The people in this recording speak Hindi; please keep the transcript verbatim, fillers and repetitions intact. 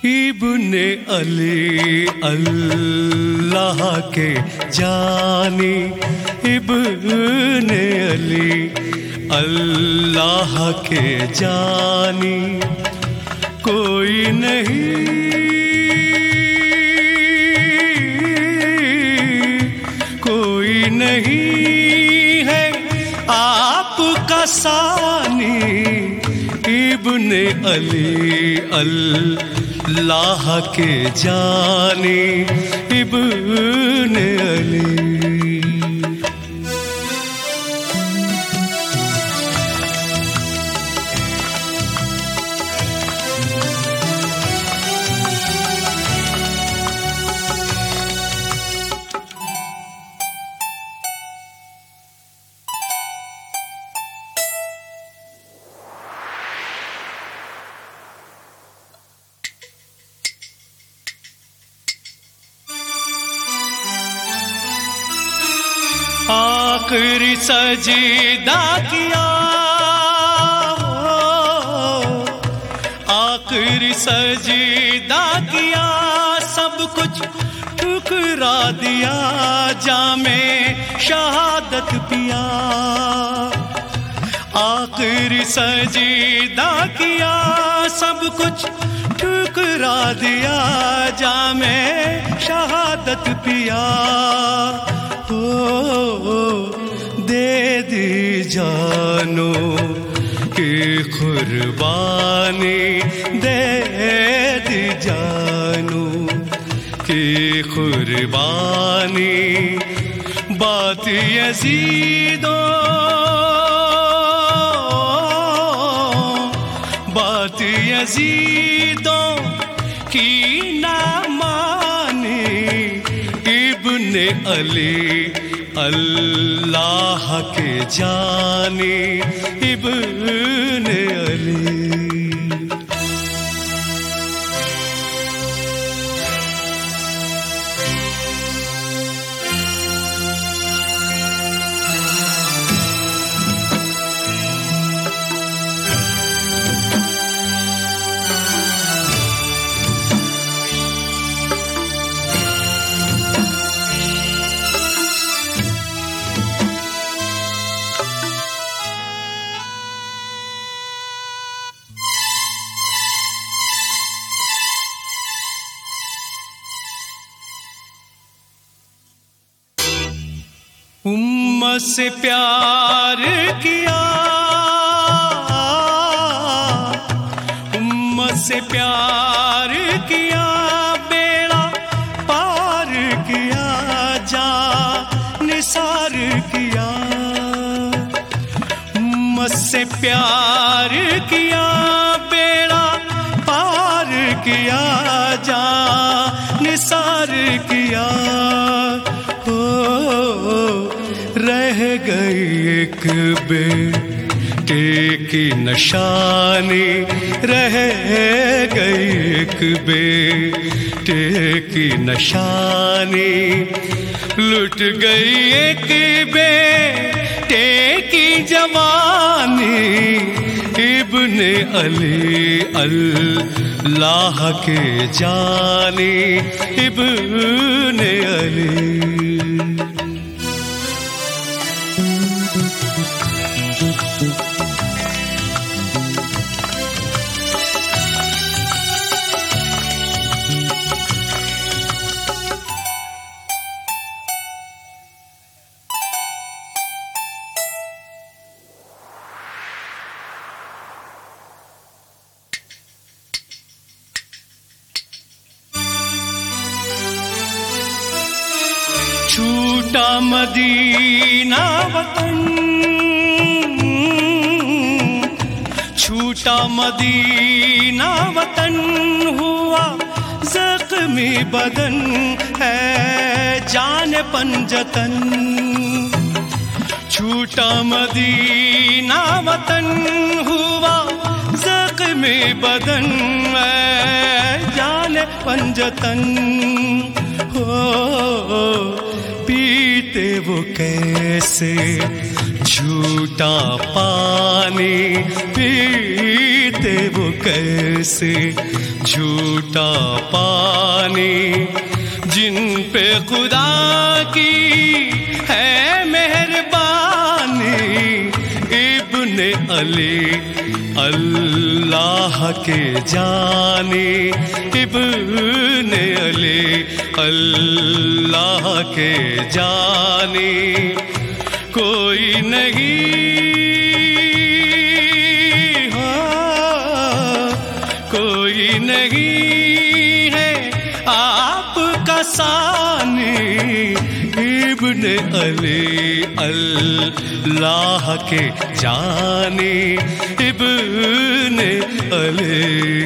इब्ने अली अल्लाह के जानी, इब्ने अली अल्लाह के जानी, कोई नहीं कोई नहीं है आपका सानी। इब्ने अली अल्लाह के जानी, इब्ने अली। आखिरी सजदा किया, आखिरी सजदा किया, सब कुछ ठुकरा दिया, जामे शहादत पिया। आखिरी सजदा किया, सब कुछ ठुकरा दिया, जामे शहादत पिया। ओ दे दी जानो की कुर्बानी, दे दी जानो की कुर्बानी, बात यज़ीदो बात यज़ीदो की ना मानी। इब्ने अली अल्लाह के जानी, इब्ने अली। उम्मत से प्यार किया, उम्मत से प्यार किया, बेड़ा पार किया, जा निसार किया। उम्मत से प्यार किया, बेड़ा पार किया, जा निसार किया। रह गई एक बेटे की निशानी, रह गई एक बेटे की निशानी, लुट गई एक बेटे की जवानी। इब्ने अली अल्लाह के जानी, इब्ने अली। छूटा मदीना वतन, छूटा मदीना वतन, हुआ ज़ख्मी बदन है जान पंजतन। छूटा मदीना वतन, हुआ ज़ख्मी बदन है जान पंजतन। हो पीते वो कैसे झूठा पानी, पीते वो कैसे झूठा पानी, जिन पे खुदा की है मेहरबानी। इब्ने अली अल्लाह के जानी, इब्ने अली अल्लाह के जानी। कोई नहीं, हाँ, कोई नहीं है आपका सानी। इब्ने अली अल्लाह के जानी, इब्ने अली।